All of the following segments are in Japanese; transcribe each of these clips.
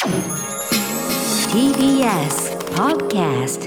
TBS Podcast。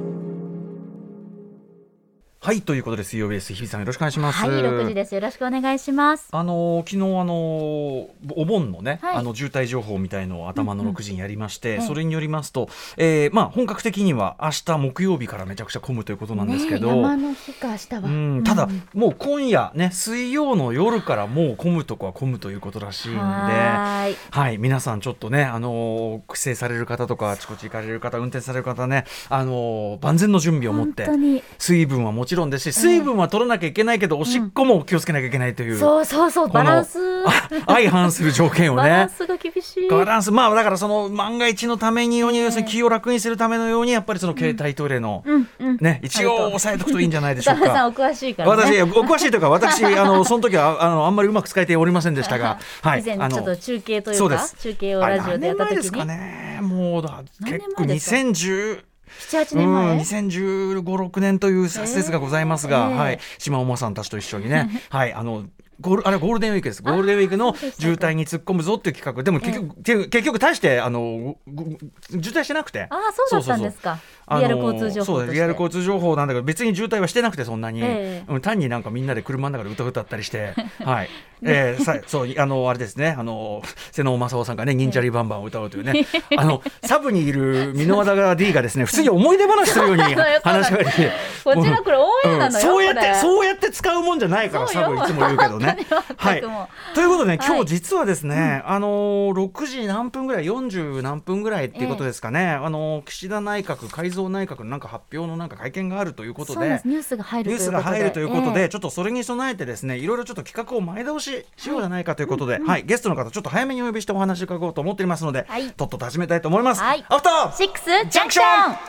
はい、ということで水曜日です。日比さんよろしくお願いします。 はい、6時です。よろしくお願いします。 昨日お盆のね、 はい、 渋滞情報みたいのを頭の6時にやりまして、それによりますと、本格的には明日木曜日からめちゃくちゃ混むということなんですけど、 山の日か明日は、 ただもう今夜ね、水曜の夜からもう混むとこは混むということらしいんで、はい、皆さんちょっとね、帰省される方とかあちこち行かれる方、運転される方ね、万全の準備を持って水分はもちろんですし、水分は取らなきゃいけないけど、おしっこも気をつけなきゃいけないという、 そうバランス相反する条件をね、 バランスが厳しい。 バランス、だからその万が一のために要するに気を楽にするためのように、やっぱりその携帯トイレの、ね、一応押さえておくといいんじゃないでしょうか。 さんお詳しいからね。 私お詳しいというか、私その時はあんまりうまく使えておりませんでしたが、 以前ちょっと中継というか、中継をラジオでやった時に、何年前ですかね、もう結構2010 7,8 年前、 2015、6年という説がございますが、はい、島尾さんたちと一緒にね、はい、ゴールデンウィークです。ゴールデンウィークの渋滞に突っ込むぞっていう企画でも結局大して渋滞してなくて、 そうだったんですか。リアル交通情報として。 リアル交通情報なんだけど、別に渋滞はしてなくて、そんなに、単になんかみんなで車の中で歌ったりしてはいそうあれですね、瀬能正夫さんがね、忍者リバンバンを歌うというね、サブにいる箕輪田 D がですね、普通に思い出話するように話しかけてきてこちらこれオンエアなのよ、 そうやって使うもんじゃないから、サブいつも言うけどねはい、ということで、今日実はですね、6時何分ぐらい、40何分ぐらいっていうことですかね、岸田内閣改造内閣のなんか発表のなんか会見があるということで、 ニュースが入るということで、ちょっとそれに備えてですね、いろいろちょっと企画を前倒ししようじゃないかということで、ゲストの方ちょっと早めにお呼びしてお話を伺おうと思っていますので、とっとと始めたいと思います。アフターシックスジャンクション。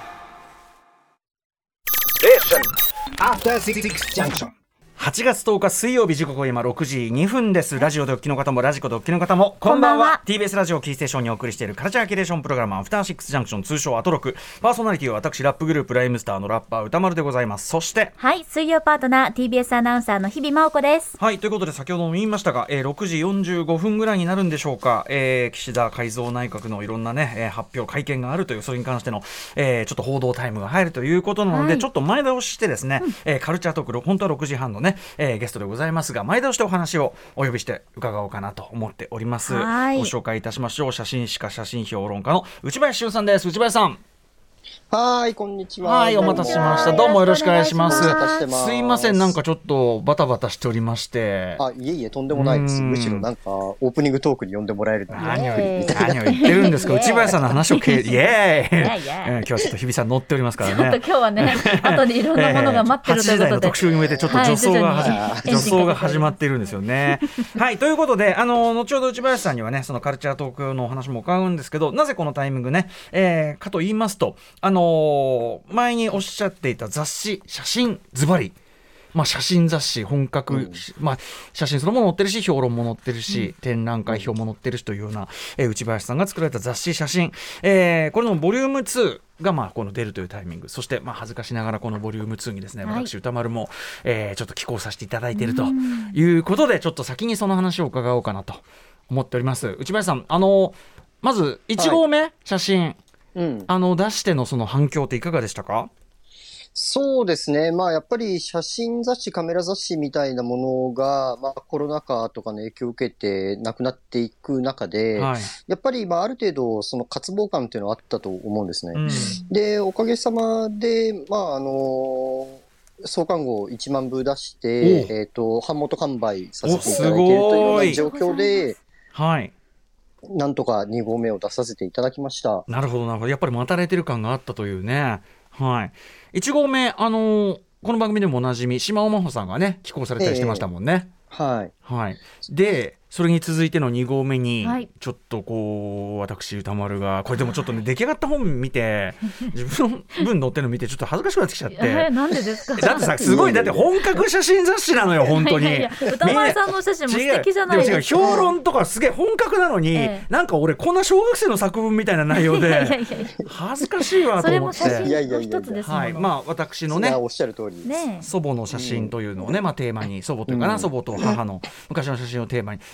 アフターシックスジャンクション。8月10日水曜日、時刻は今6時2分です。ラジオでお聞きの方もラジコでお聞きの方もこんばんは。 TBS ラジオキーステーションにお送りしているカルチャーキュレーションプログラム、アフターシックスジャンクション、通称アトロク。パーソナリティは私、ラップグループライムスターのラッパー歌丸でございます。そして水曜パートナー TBS アナウンサーの日々真央子です。 ということで、先ほども言いましたが、6時45分ぐらいになるんでしょうか、岸田改造内閣のいろんなね、発表会見があるという、それに関しての、ちょっと報道タイムが入るということなので、ちょっと前倒ししてですね、カルチャートーク、本当は6時半のね、ゲストでございますが、前倒してお話をお呼びして伺おうかなと思っております。ご紹介いたしましょう。写真史家、写真評論家の内林俊さんです。内林さん、 こんにちは。 お待たせしました。どうもよろしくお願いします。すいません、なんかちょっとバタバタしておりまして。 いえとんでもないです。むしろなんかオープニングトークに呼んでもらえる何を言ってるんですか。内林さんの話をイエーイ今日はちょっと日比さん乗っておりますからね。 今日はね、後にいろんなものが待ってるということで、8時台の特集に向けてちょっと助走が始まっているんですよね。ということで、後ほど内林さんにはね、そのカルチャートークのお話も伺うんですけど、なぜこのタイミングね、かと言いますと、前におっしゃっていた雑誌、写真ズバリ、写真雑誌本格、写真そのもの載ってるし、評論も載ってるし、展覧会表も載ってるしというような、内林さんが作られた雑誌、写真、これのボリューム2がこの出るというタイミング、そして恥ずかしながらこのボリューム2にですね、私歌丸も、ちょっと寄稿させていただいているということで、ちょっと先にその話を伺おうかなと思っております。内林さん、まず1号目、写真、出してのその反響っていかがでしたか？ そうですね。やっぱり写真雑誌、カメラ雑誌みたいなものが、コロナ禍とかの影響を受けてなくなっていく中で、やっぱりある程度その渇望感っていうのはあったと思うんですね。で、おかげさまで、創刊号1万部出して、版元完売させていただいているというような状況で、なんとか2号目を出させていただきました。 なるほど。やっぱり待たれてる感があったというね。1号目、この番組でもおなじみ島尾真帆さんがね、寄稿されたりしてましたもんね。で、それに続いての2号目に、ちょっと私歌丸がこれでもちょっとね、出来上がった本見て自分の分載ってるの見てちょっと恥ずかしくなってきちゃって、 なんでですか？ だってさ、すごい、だって本格写真雑誌なのよ本当に。 歌丸さんの写真も素敵じゃないですか。 評論とかすげえ本格なのに、なんか俺こんな小学生の作文みたいな内容で恥ずかしいわと思って。 それも写真の一つですもの。 私のね、 おっしゃる通り祖母の写真というのをね、テーマに、祖母というかな、祖母と母の昔の写真をテーマに、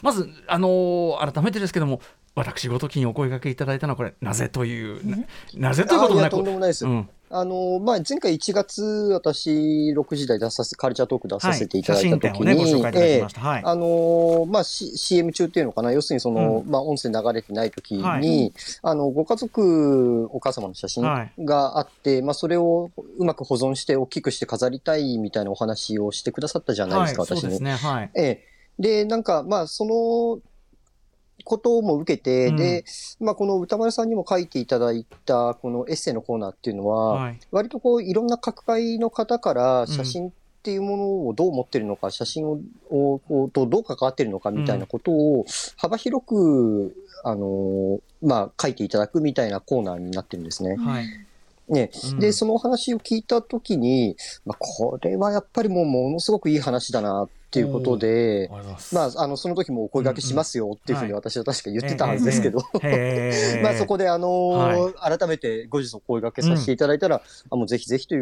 まず改めてですけども、私ごときにお声掛けいただいたのはこれなぜというなぜということもなく、 とんでもないです。前回1月私6時台カルチャートーク出させていただいた時に、 ご紹介いただきました。 CM 中っていうのかな、要するに音声流れてない時に、ご家族お母様の写真があって、それをうまく保存して大きくして飾りたいみたいなお話をしてくださったじゃないですか、私に。 そうですね。 で、なんかそのことも受けて、で、この歌丸さんにも書いていただいたこのエッセイのコーナーっていうのは、割といろんな各界の方から写真っていうものをどう思ってるのか、写真をとどう関わってるのかみたいなことを幅広く、書いていただくみたいなコーナーになってるんですね。で、そのお話を聞いたときに、これはやっぱりものすごくいい話だなっていうことで、その時もお声掛けしますよっていうふうに私は確か言ってたはずですけど、そこで改めて後日お声掛けさせていただいたら、もうぜひぜひという、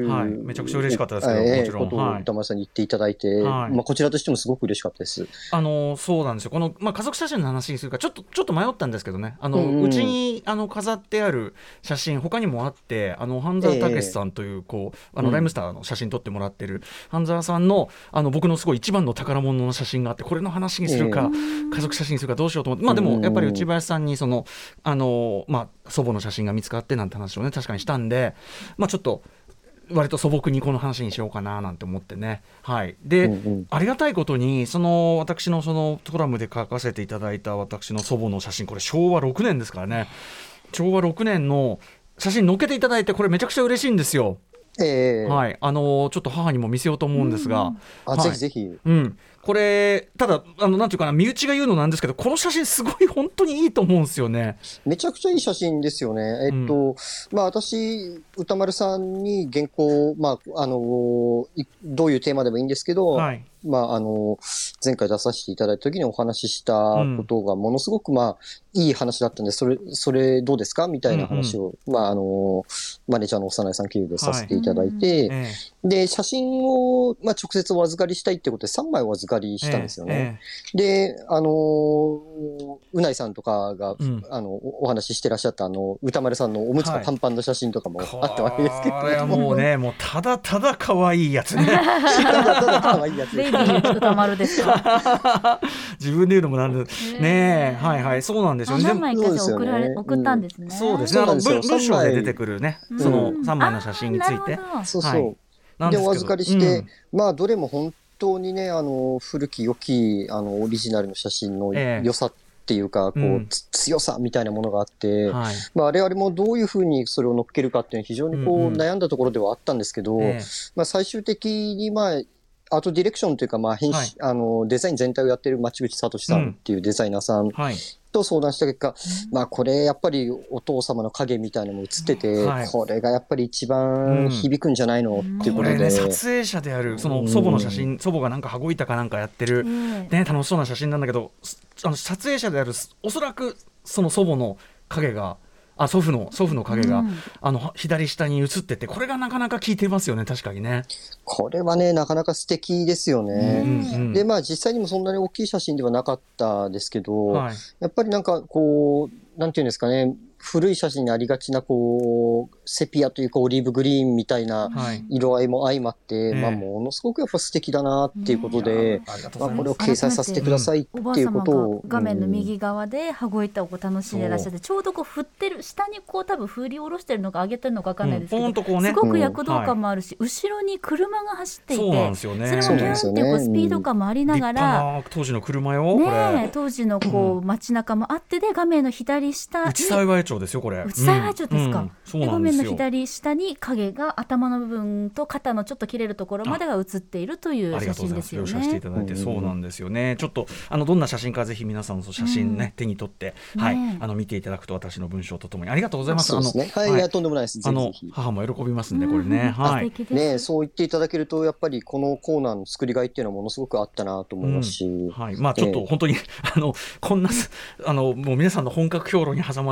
めちゃくちゃ嬉しかったですけど、もちろん。 ことを歌丸さんに言っていただいて、こちらとしてもすごく嬉しかったです。 そうなんですよ。この、家族写真の話にするか、ちょっと迷ったんですけどね、うちに飾ってある写真、他にもあって、半沢武さんという、ライムスターの写真撮ってもらってる半沢さんの、僕のすごい一番の宝物の写真があって、これの話にするか、家族写真にするかどうしようと思って、でもやっぱり内林さんに祖母の写真が見つかってなんて話をね、確かにしたんで、ちょっと割と素朴にこの話にしようかななんて思ってね。で、ありがたいことに私のコラムで書かせていただいた私の祖母の写真、これ昭和6年ですからね、昭和6年の写真載っけていただいて、これめちゃくちゃ嬉しいんですよ。ちょっと母にも見せようと思うんですが、 ぜひぜひ。 これただなんていうかな、身内が言うのなんですけど、この写真すごい本当にいいと思うんですよね。 めちゃくちゃいい写真ですよね。私歌丸さんに原稿、どういうテーマでもいいんですけど、前回出させていただいた時にお話ししたことがものすごくいい話だったんで、それどうですかみたいな話を、マネージャーの幼いさん経由でさせていただいて、で、写真を、直接お預かりしたいってことで3枚お預かりしたんですよね。で、うないさんとかが、お話ししてらっしゃった歌丸さんのおむつがパンパンの写真とかもあったわけですけど、 これはもうただただ可愛いやつね。 ただただ可愛いやつ。 ベイビー歌丸ですか。 自分で言うのもなんでね。そうなんですよね。 何枚か送ったんですね。 そうですね。文章で出てくるね、その3枚の写真について。 でお預かりして、どれも本当にね、古き良きオリジナルの写真の良さっていうか、強さみたいなものがあって、我々もどういうふうにそれを乗っけるかっていうのは非常に悩んだところではあったんですけど、最終的にアートディレクションというか、デザイン全体をやってる町口聡さんっていうデザイナーさんと相談した結果、これやっぱりお父様の影みたいなのも映ってて、これがやっぱり一番響くんじゃないのっていうことで、 撮影者であるその祖母の写真、祖母がなんか羽子板かなんかやってる、楽しそうな写真なんだけど、撮影者であるおそらくその祖母の影が祖父の影が、左下に映ってて、これがなかなか効いてますよね。確かにね。 これはね、なかなか素敵ですよね。で、実際にもそんなに大きい写真ではなかったですけど、やっぱりなんかなんていうんですかね、古い写真にありがちなセピアというかオリーブグリーンみたいな色合いも相まって、ものすごくやっぱ素敵だなっていうことで、これを掲載させてくださいっていうことを。 おばあ様が画面の右側で羽子板を楽しんでいらっしゃって、ちょうど振ってる下に多分振り下ろしてるのか上げてるのか分かんないですけど、すごく躍動感もあるし、後ろに車が走っていて、それもビューンってスピード感もありながら、 当時の車よ、これ当時の街中もあってで、画面の左下に内幸町ですよ、これ。 内幸町ですか。画面の左下に影が頭の部分と肩のちょっと切れるところまでが映っているという写真ですよね。 ありがとうございます。用意させていただいて、そうなんですよね。ちょっとどんな写真かぜひ皆さんの写真ね、手に取って見ていただくと、私の文章とともにありがとうございます。 そうですね。とんでもないです。 母も喜びますんで、これね。 そう言っていただけると、やっぱりこのコーナーの作りがいっていうのはものすごくあったなと思いますし、 ちょっと本当にこんなもう皆さんの本格評論に挟まれて本当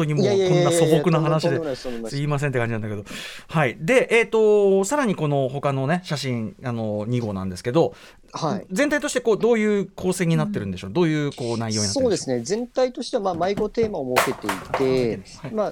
にもうこんな素朴な話ですいませんって感じなんだけど、はい。で、さらにこの他のね写真2号なんですけど、はい、全体としてこうどういう構成になってるんでしょう、どういうこう内容になってるんでしょう。 そうですね、全体としては迷子テーマを設けていて、はい、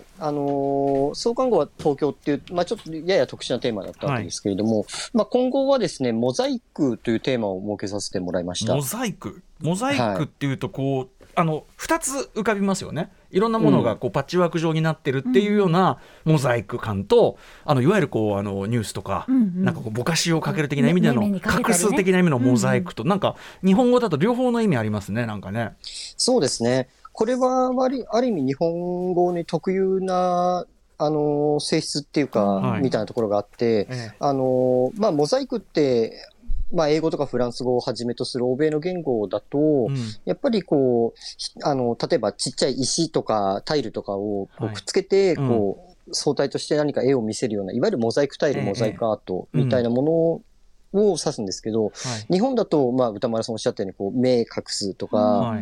創刊号は東京っていう、ちょっとやや特殊なテーマだったわけですけれども、はい、今後はですね、モザイクというテーマを設けさせてもらいました。 モザイクっていうとこう、2つ浮かびますよね。いろんなものがこうパッチワーク状になってるっていうようなモザイク感と、いわゆるこうニュースとか、なんかこうぼかしをかける的な意味での画数的な意味のモザイクと、なんか日本語だと両方の意味ありますね、なんかね。 そうですね。これはある意味日本語に特有な性質っていうか、みたいなところがあって、モザイクって英語とかフランス語をはじめとする欧米の言語だと、やっぱりこう、例えばちっちゃい石とかタイルとかをこうくっつけて、こう、相対として何か絵を見せるような、いわゆるモザイクタイル、モザイクアートみたいなものを指すんですけど、日本だと、歌丸さんおっしゃったように、こう、目隠すとか、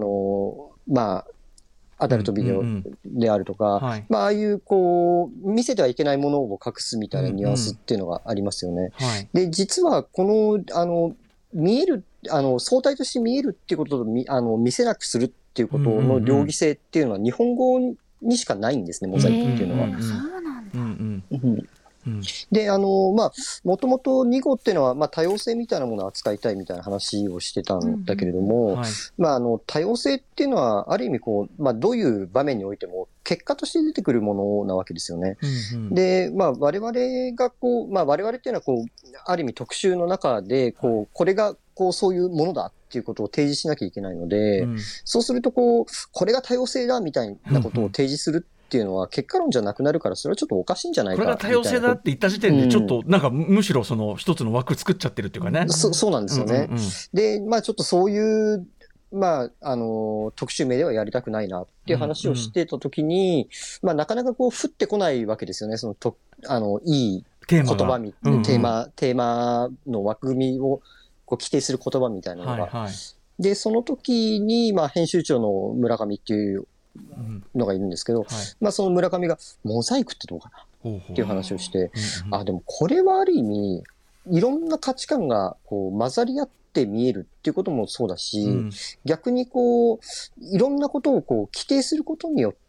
アダルトビデオであるとか、ああいうこう、見せてはいけないものを隠すみたいなニュアンスっていうのがありますよね。で、実はこの、見える、相対として見えるっていうことと見せなくするっていうことの両義性っていうのは日本語にしかないんですね、モザイクっていうのは。 そうなんだ。 で、もともと2号っていうのは、多様性みたいなものを扱いたいみたいな話をしてたんだけれども、多様性っていうのは、ある意味こう、どういう場面においても、結果として出てくるものなわけですよね。で、我々がこう、我々っていうのはこう、ある意味特集の中で、こう、これがこう、そういうものだっていうことを提示しなきゃいけないので、そうするとこう、これが多様性だみたいなことを提示するっていうのは結果論じゃなくなるから、それはちょっとおかしいんじゃないかみたいな。 これが多様性だって言った時点でちょっとなんかむしろその一つの枠作っちゃってるっていうかね。 そうなんですよね。で、ちょっとそういう特集名ではやりたくないなっていう話をしてたときに、なかなかこう降ってこないわけですよね。いい言葉テーマの枠組みをこう規定する言葉みたいなのが。で、その時に、編集長の村上っていうのがいるんですけど、その村上がモザイクってどうかなっていう話をして、でもこれはある意味、いろんな価値観がこう混ざり合って見えるっていうこともそうだし、逆にこう、いろんなことをこう規定することによって、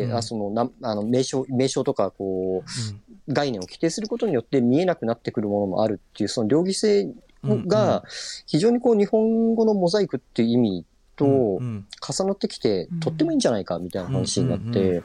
名称とかこう、概念を規定することによって見えなくなってくるものもあるっていう、その両義性が非常にこう日本語のモザイクっていう意味と重なってきて、とってもいいんじゃないかみたいな話になって、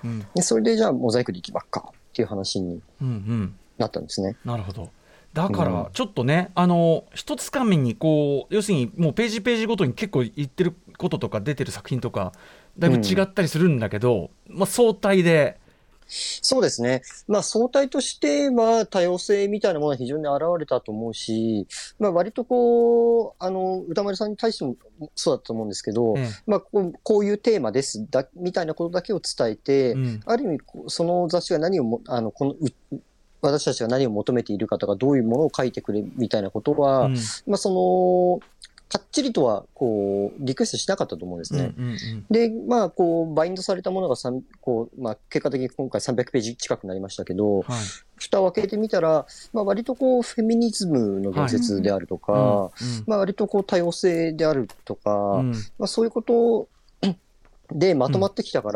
それでじゃあモザイクでいきばっかっていう話になったんですね。 なるほど。だからちょっとね、一つかみにこう要するにもうページごとに結構言ってることとか出てる作品とかだいぶ違ったりするんだけど、相対で。 そうですね。相対としては多様性みたいなものは非常に現れたと思うし、割とこう、歌丸さんに対してもそうだと思うんですけど、こういうテーマですみたいなことだけを伝えて、ある意味、その雑誌が何を私たちが何を求めているかとか、どういうものを書いてくれみたいなことは、かっちりとは、こう、リクエストしなかったと思うんですね。で、こう、バインドされたものが結果的に今回300ページ近くなりましたけど、蓋を開けてみたら、割とこう、フェミニズムの言説であるとか、割とこう、多様性であるとか、そういうことでまとまってきたから、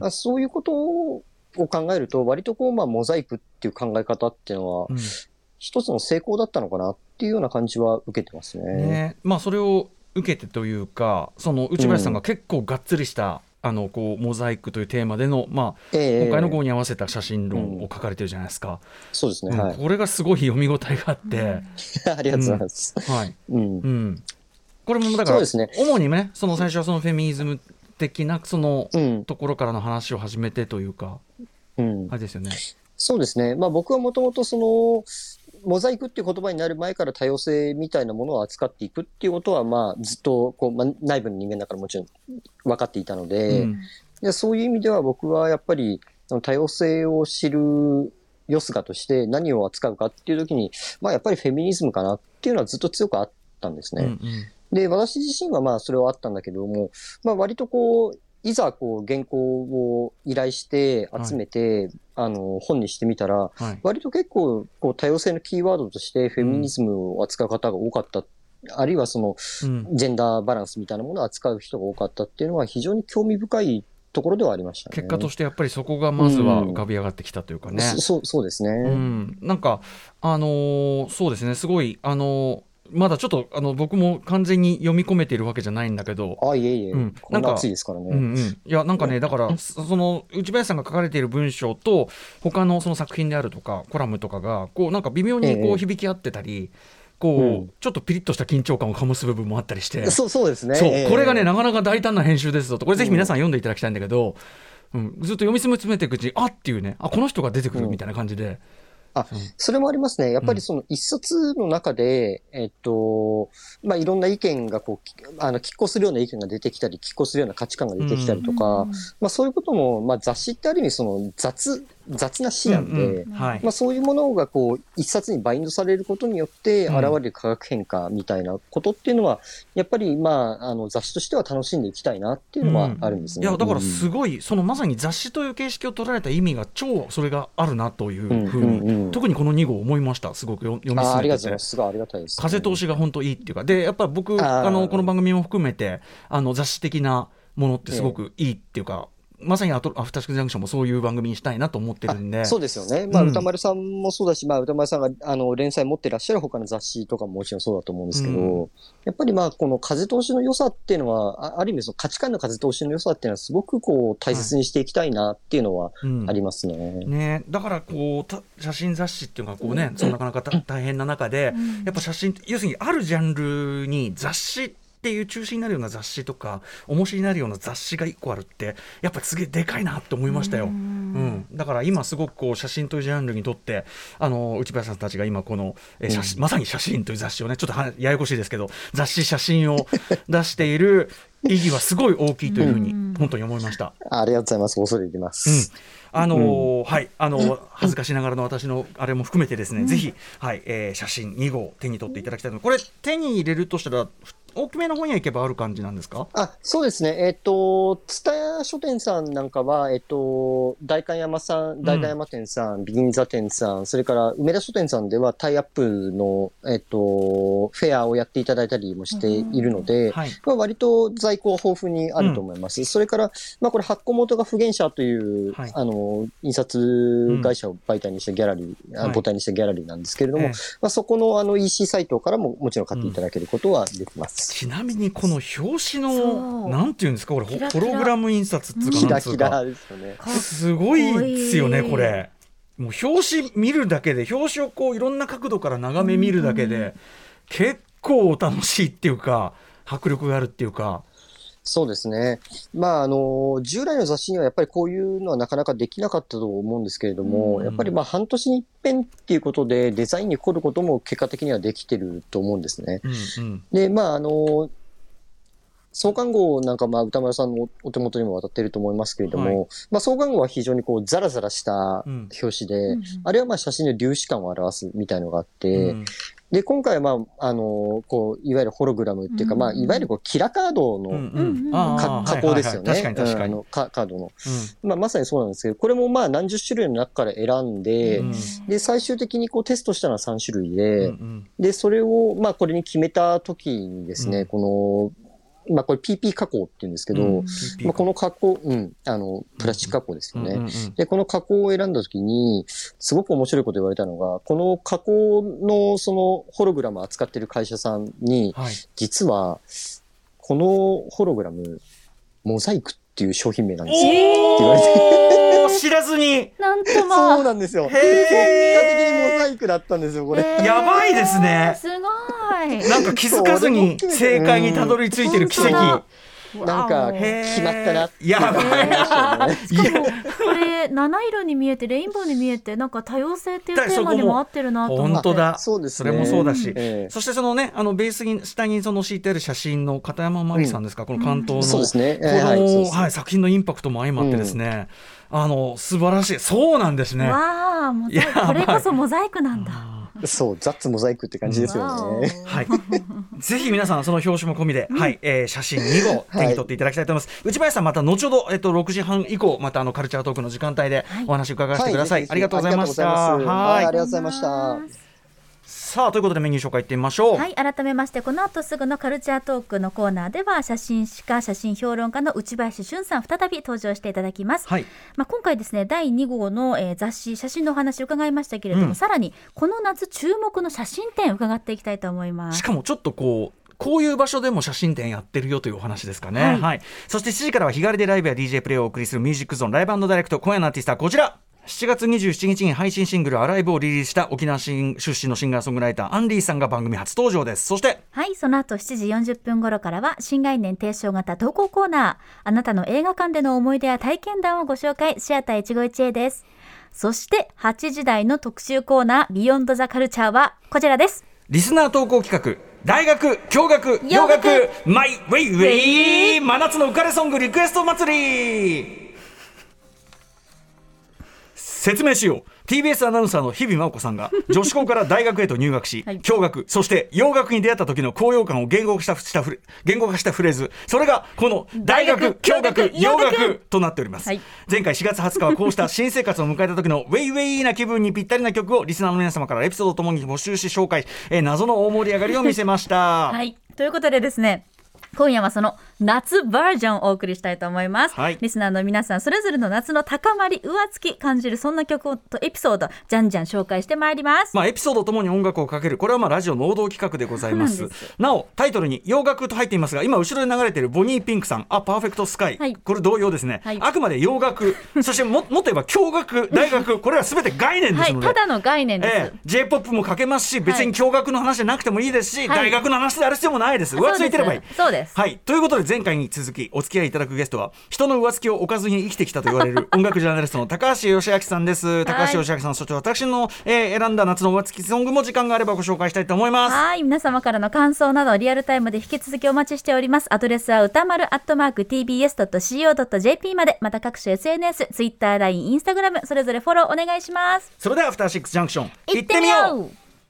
そういうことを考えると、割とこう、モザイクっていう考え方っていうのは、一つの成功だったのかなっていうような感じは受けてますね。 それを受けてというか、その内林さんが結構がっつりした、こうモザイクというテーマでの、今回の号に合わせた写真論を書かれてるじゃないですか。 そうですね。 これがすごい読み応えがあって。 ありがとうございます。 これもだから、主にね、その最初はそのフェミニズム的なそのところからの話を始めてというか、あれですよね。 そうですね。僕はもともとそのモザイクっていう言葉になる前から多様性みたいなものを扱っていくっていうことは、ずっとこう、内部の人間だからもちろん分かっていたので、そういう意味では僕はやっぱり多様性を知るよすがとして何を扱うかっていう時に、やっぱりフェミニズムかなっていうのはずっと強くあったんですね。で、私自身はそれはあったんだけども、割とこう、 いざこう原稿を依頼して集めて、本にしてみたら、割と結構こう多様性のキーワードとしてフェミニズムを扱う方が多かった。あるいはその、ジェンダーバランスみたいなものを扱う人が多かったっていうのは非常に興味深いところではありましたね。 結果としてやっぱりそこがまずは浮かび上がってきたというかね。 そうですね。 なんかそうですね、すごいまだちょっと僕も完全に読み込めているわけじゃないんだけど、 いえ、こんな暑いですからね。 いやなんかね、だからその内林さんが書かれている文章と他のその作品であるとかコラムとかがこうなんか微妙にこう響き合ってたり、こうちょっとピリッとした緊張感を醸す部分もあったりして、 そうですね。 これがねなかなか大胆な編集ですぞと、これぜひ皆さん読んでいただきたいんだけど、ずっと読み進めていくうちにっていうね、この人が出てくるみたいな感じで。 それもありますね。やっぱりその一冊の中で、いろんな意見がこう、拮抗するような意見が出てきたり、拮抗するような価値観が出てきたりとか、そういうことも、雑誌ってある意味その雑な詩なんで、そういうものがこう、一冊にバインドされることによって現れる化学変化みたいなことっていうのは、やっぱり雑誌としては楽しんでいきたいなっていうのはあるんですね。 いや、だからすごい、そのまさに雑誌という形式を取られた意味が超それがあるなというふうに、特にこの2号思いました。すごく読み進めてて。 ありがとうございます。すごいありがたいです、ね。 風通しが本当いいっていうか、でやっぱ僕この番組も含めて雑誌的なものってすごくいいっていうか、まさにアフターシックスジャンクションもそういう番組にしたいなと思ってるんで。 そうですよね。歌丸さんもそうだし、歌丸さんが連載持ってらっしゃる他の雑誌とかももちろんそうだと思うんですけど、やっぱりこの風通しの良さっていうのは、ある意味その価値観の風通しの良さっていうのはすごくこう大切にしていきたいなっていうのはありますね。 だからこう写真雑誌っていうのがこうね、なかなか大変な中で、やっぱ写真、要するにあるジャンルに雑誌っていう中心になるような雑誌とか重しになるような雑誌が1個あるってやっぱすげえでかいなって思いましたよ。だから今すごくこう写真というジャンルにとって内林さんたちが今この、まさに写真という雑誌をね、ちょっとややこしいですけど雑誌写真を出している意義はすごい大きいというふうに本当に思いました。 ありがとうございます。恐れ入ります。 恥ずかしながらの私のあれも含めてですね、ぜひ、写真2号手に取っていただきたいので、これ手に入れるとしたら大きめの本屋行けばある感じなんですか？ そうですね。蔦屋書店さんなんかは、代官山店さん、銀座店さん、それから梅田書店さんではタイアップの、フェアをやっていただいたりもしているので、割と在庫は豊富にあると思います。それから、これ発行元が不言者という、印刷会社を媒体にしたギャラリー、母体にしたギャラリーなんですけれども、そこのEC サイトからももちろん買っていただけることはできます。 ちなみにこの表紙のなんていうんですか、これホログラム印刷っていうか、 キラキラですよね。 すごいですよね。これもう表紙見るだけで、表紙をこういろんな角度から眺め見るだけで結構楽しいっていうか迫力があるっていうか。 そうですね。従来の雑誌にはやっぱりこういうのはなかなかできなかったと思うんですけれども、やっぱり半年に一遍っていうことでデザインに凝ることも結果的にはできてると思うんですね。で、創刊号なんか歌丸さんのお手元にも渡っていると思いますけれども、創刊号は非常にこうザラザラした表紙で、あれは写真の粒子感を表すみたいのがあって、で、今回はこう、いわゆるホログラムっていうか、いわゆるこう、キラカードの加工ですよね。 確かに。 カードの。まさにそうなんですけど、これも何十種類の中から選んで、で、最終的にこうテストしたのは3種類で、で、それを、これに決めた時にですね、これ PP 加工って言うんですけど、この加工、プラスチック加工ですよね。で、この加工を選んだときに、すごく面白いこと言われたのが、この加工のそのホログラムを扱っている会社さんに、実は、このホログラム、モザイクっていう商品名なんですよ。って言われて。 知らずに。 なんとそうなんですよ。結果的にモザイクだったんですよ、これ。 やばいですね。 すごい。 なんか気づかずに正解にたどり着いてる奇跡。 なんか決まったな。 やばい。 しかもこれ七色に見えてレインボーに見えて、なんか多様性っていうテーマにも合ってるなと思って。 本当だ。 そうですね。 それもそうだし、そしてそのね、ベースに下にその敷いてある写真の片山真理さんですか、この関東のそうですね。 作品のインパクトも相まってですね、素晴らしい。そうなんですね。 わあ、これこそモザイクなんだ。 そうザッツモザイクって感じですよね。 はい。ぜひ皆さんその表紙も込みで、はい、写真2号手に取っていただきたいと思います。内林さんまた後ほど6時半以降またカルチャートークの時間帯でお話伺わせてください。ありがとうございました。 はい、ありがとうございました。 さあということでメニュー紹介いってみましょう。 はい、改めましてこの後すぐのカルチャートークのコーナーでは写真史家写真評論家の内林俊さん再び登場していただきます。 はい、 今回ですね第2号の、雑誌写真のお話を伺いましたけれども、さらにこの夏注目の写真展を伺っていきたいと思います。 しかもちょっとこういう場所でも写真展やってるよというお話ですかね。はいはい、そして7時からは日帰りでライブや DJ プレイをお送りするミュージックゾーンライブ&ダイレクト。今夜のアーティストはこちら。7月27日に配信シングルアライブをリリースした沖縄出身のシンガーソングライターアンリーさんが番組初登場です。そしてはいその後7時40分頃からは新概念提唱型投稿コーナー、あなたの映画館での思い出や体験談をご紹介、シアター一期一会です。そして8時台の特集コーナービヨンドザカルチャーはこちらです。 リスナー投稿企画大学共学洋楽マイウェイウェイ真夏の浮かれソングリクエスト祭り。説明しよう。 TBS アナウンサーの日々真央子さんが女子校から大学へと入学し、共学そして洋楽に出会った時の高揚感を言語化したフレーズ、それがこの大学共学洋楽となっております。前回4月20日はこうした新生活を迎えた時のウェイウェイな気分にぴったりな曲をリスナーの皆様からエピソードともに募集し紹介、謎の大盛り上がりを見せました。 はい、ということでですね、今夜はその夏バージョンをお送りしたいと思います、リスナーの皆さんそれぞれの夏の高まり浮つき感じるそんな曲とエピソードじゃんじゃん紹介してまいります。 エピソードともに音楽をかける、これはラジオの王道企画でございます。なおタイトルに洋楽と入っていますが、今後ろで流れているボニーピンクさんパーフェクトスカイ、これ同様ですね、あくまで洋楽そしてもっと言えば共学大学これは全て概念ですので、 ただの概念です、 J-POP もかけますし、別に共学の話じゃなくてもいいですし、大学の話である必要もないです。浮ついてればいい。 そうです。 はい、ということで前回に続きお付き合いいただくゲストは人の上付きを置かずに生きてきたと言われる音楽ジャーナリストの高橋義明さんです。高橋義明さん、そして私の、選んだ夏の上付きソングも時間があればご紹介したいと思います。 はい、皆様からの感想などリアルタイムで引き続きお待ちしております。アドレスは歌丸@tbs.co.jp まで、また各種 SNS、Twitter、LINE、Instagram それぞれフォローお願いします。 それではアフターシックスジャンクション行ってみよう。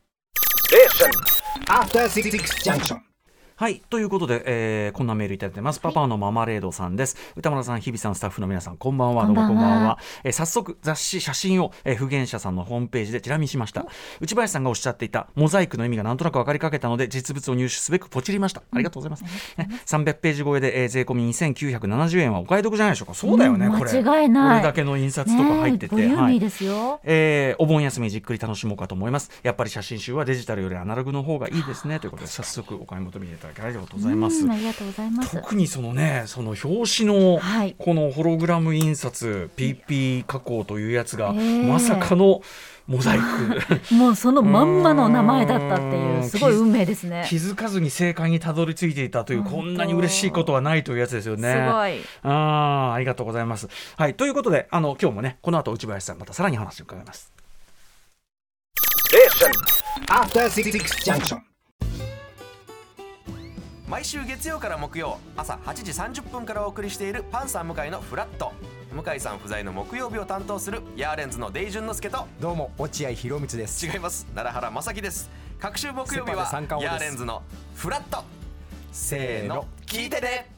アフターシックスジャンクション。はい、ということで、こんなメールいただいてます。パパのママレードさんです。歌丸さん、日比さん、スタッフの皆さん、こんばんは。どうもこんばんは。早速雑誌写真を、不言者さんのホームページでチラ見しました。内林さんがおっしゃっていたモザイクの意味がなんとなく分かりかけたので、実物を入手すべくポチりました。ありがとうございます。300ページ超えで、税込み2970円はお買い得じゃないでしょうか。そうだよね、これ。 間違いない。 これだけの印刷とか入ってて、 ボリューミーですよ。 お盆休みじっくり楽しもうかと思います。やっぱり写真集はデジタルよりアナログの方がいいですね。ということで、早速お買い求めいただきありがとうございます。 ありがとうございます。 特にその表紙のこのホログラム印刷、PP 加工というやつが、まさかのモザイクもうそのまんまの名前だったっていうすごい運命ですね。 気づかずに正解にたどり着いていたという、こんなに嬉しいことはないというやつですよね。 すごい。 ありがとうございます。はい、ということで今日もねこの後内林さんまたさらに話を伺います。 毎週月曜から木曜朝8時30分からお送りしているパンサー向井のフラット。向井さん不在の木曜日を担当するヤーレンズのデイジュンの之介と、 どうも落合博満です。 違います、奈良原正樹です。各週木曜日はヤーレンズのフラット。せーの聞いてね。